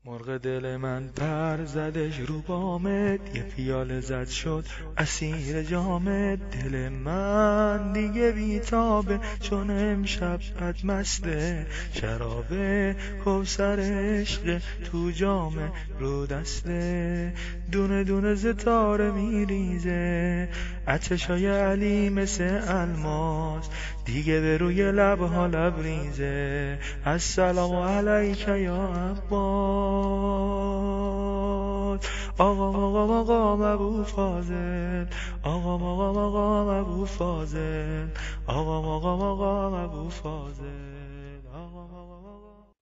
مرغ دل من پر زدش رو بامت، یه پیاله زد شد اسیر جامت. دل من دیگه بیتابه چون امشب بد مسته، شرابه کوثر عشق تو جامه رو دسته. دونه دونه ستاره میریزه، عطشای علی مثل الماس، دیگه به روی لبها لبریزه. السلام علیک یا عباس. آقا مقام ابو فاضل، آقا مقام ابو فاضل، آقا مقام ابو فاضل.